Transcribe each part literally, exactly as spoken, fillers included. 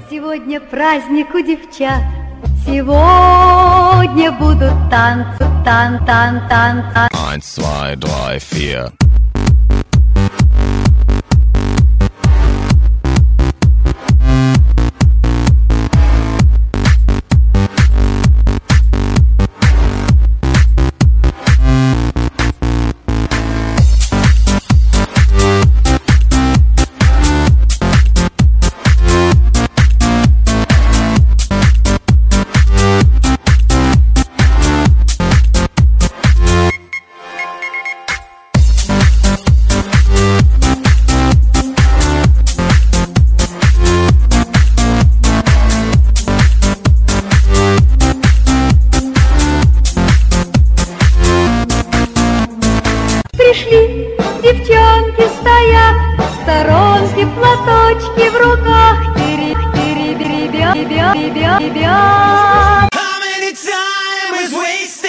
Сегодня праздник у девчат, сегодня будут танцы, тан, тан, тан, тан. Eins, zwei, drei, vier. Пришли, девчонки стоят, в сторонке платочки в руках, тири-тири-ребят, ребят, ребят, ребят. How many time is wasted?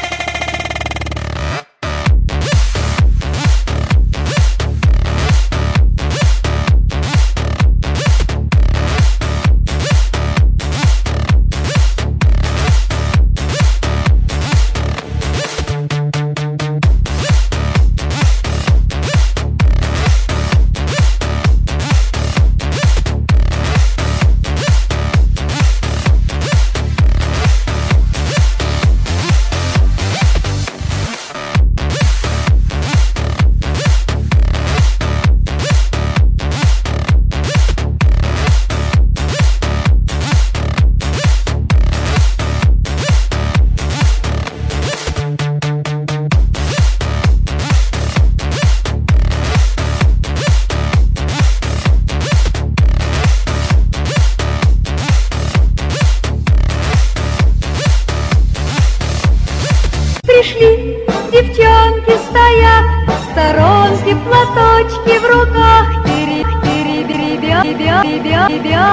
Пришли, девчонки стоят, в сторонке платочки в руках, тири-тири-ребят, ребят, ребят,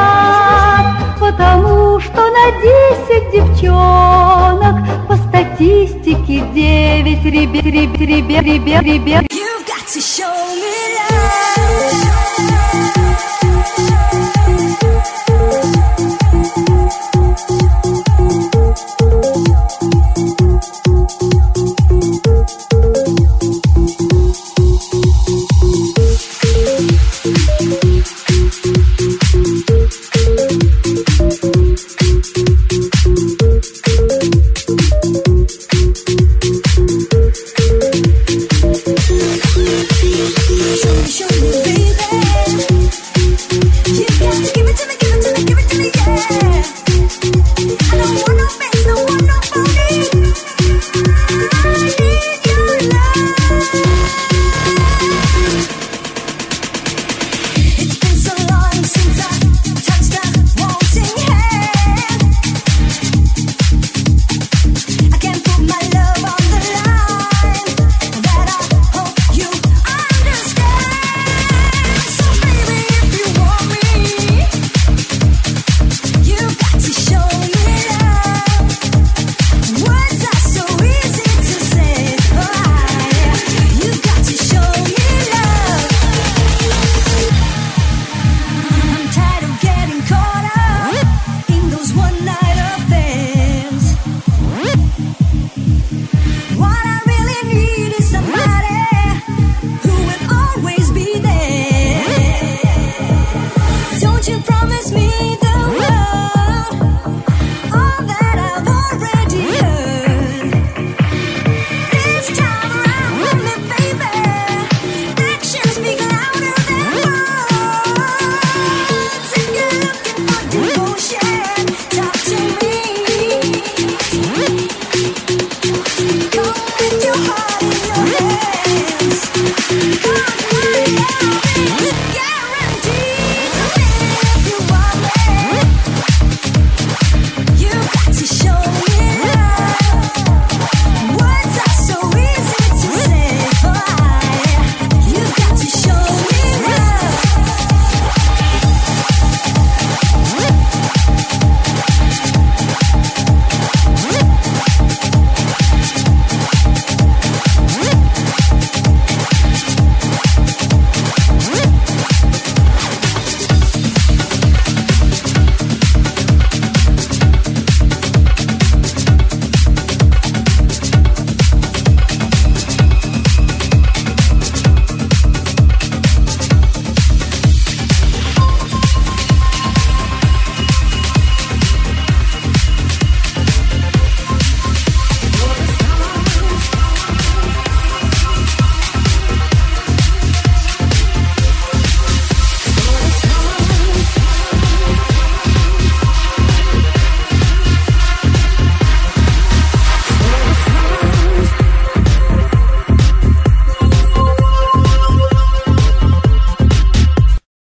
ребят. Потому что на десять девчонок по статистике девять ребят, ребят, ребят, ребят, ребят. You've got to show me love. Promise me